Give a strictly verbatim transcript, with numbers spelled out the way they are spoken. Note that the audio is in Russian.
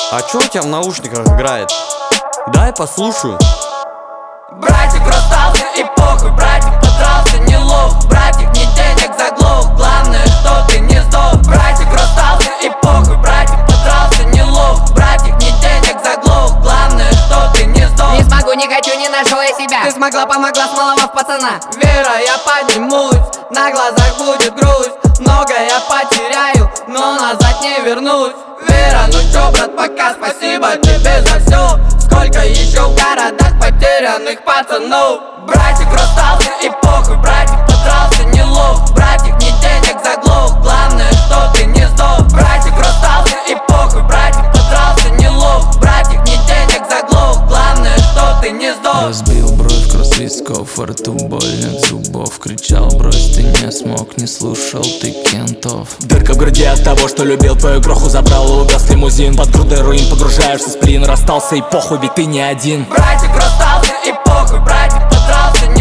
А чё у тебя в наушниках играет? Дай послушаю. Братик расстался и похуй, братик подрался, не лох. Братик не денег заглох, главное, что ты не сдох. Братик расстался и похуй, братик подрался, не лох. Братик не денег заглох, главное, что ты не сдох. Не смогу, не хочу, не нашел я себя. Ты смогла, помогла, смоловав пацана. Вера, я поднимусь, на глазах будет грусть. Много я потеряю, но назад не вернусь. Вера, ну чё, брат, пока спасибо тебе за всё. Сколько еще в городах потерянных пацанов. Братик расстался и похуй, братик подрался, не лох. Братик не денег заглох, главное, что ты не сдох. Братик расстался и похуй, братик подрался, не лох. Братик не денег заглох, главное, что ты не сдох. Разбил бровь, кросс висков, во рту больно от зубов. Кричал, брось, ты не смог, не слушал ты кентов. Дырка в груди от того, что любил твою кроху. Забрал и увез лимузин, под грудой руин погружаешься в сплин. Расстался и похуй, ведь ты не один. Братик расстался и похуй, братик подрался,